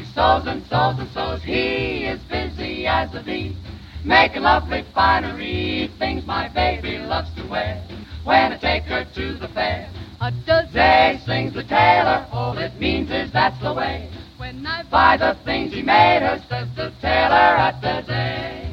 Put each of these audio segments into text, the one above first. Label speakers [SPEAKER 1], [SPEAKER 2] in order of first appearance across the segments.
[SPEAKER 1] he sews and sews and sews. He is busy as a bee, making lovely finery, things my baby loves to wear. When I take her to the fair, Zay sings the tailor, all it means is that's the way.
[SPEAKER 2] When I
[SPEAKER 1] Buy the things he made her, says the tailor at the Zay.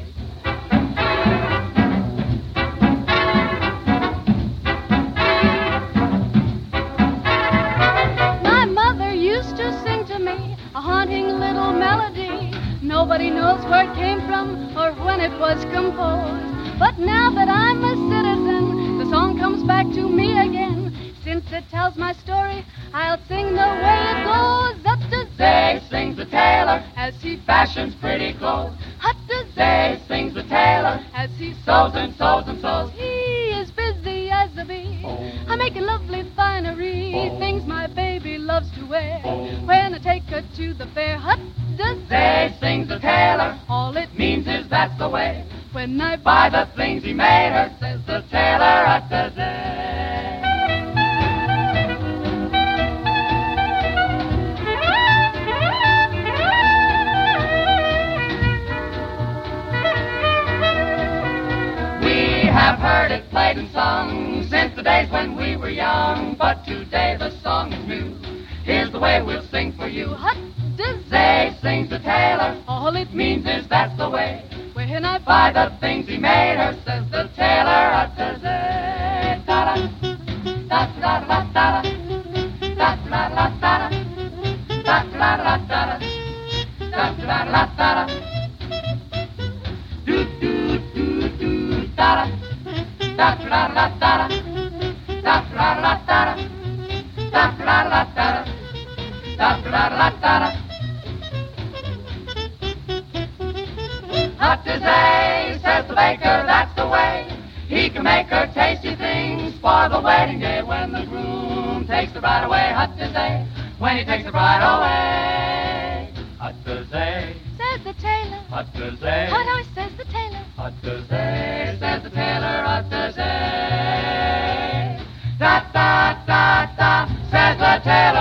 [SPEAKER 2] My mother used to sing to me a haunting little melody. Nobody knows where it came from or when it was composed. But now that I'm a citizen, the song comes back to me again. Since it tells my story, I'll sing the way it goes. Up to
[SPEAKER 1] Zay sings the tailor,
[SPEAKER 2] as he
[SPEAKER 1] fashions pretty clothes.
[SPEAKER 2] Up to
[SPEAKER 1] Zay sings the tailor,
[SPEAKER 2] as he
[SPEAKER 1] sews and sews and sews.
[SPEAKER 2] He is busy as a bee. I'm making lovely finery, things my baby loves to wear. When I take her to the fair, hut does
[SPEAKER 1] Zay sings the tailor,
[SPEAKER 2] all it
[SPEAKER 1] means is that's the way.
[SPEAKER 2] when I
[SPEAKER 1] Buy the things he made her, says the tailor at the Zay. We have heard it played and sung since the days when we were young, but today the song is new. Here's the way we'll sing for you.
[SPEAKER 2] hut does
[SPEAKER 1] Zay sings the tailor,
[SPEAKER 2] all it
[SPEAKER 1] means is that's the way.
[SPEAKER 2] when I
[SPEAKER 1] Buy the things he made her, says the tailor at the Zay. Da-da, da-da-da-da-da, da-da-da-da-da, da-da-da-da-da, da-da-da-da-da, do-do-do-do, da-da, da-da-da-da-da, da-da-da-da-da, da-da-da-da-da, da-da-da-da-da. Hot as Zay, says the baker, that's the way. He can make her tasty things for the wedding day when the groom takes the bride away. Hot as Zay, when he takes the bride away. Hot as Zay,
[SPEAKER 2] says the tailor.
[SPEAKER 1] hot as Zay,
[SPEAKER 2] Hut says the tailor.
[SPEAKER 1] hot as Zay, says the tailor, hot as Zay. Da da da da, says the tailor.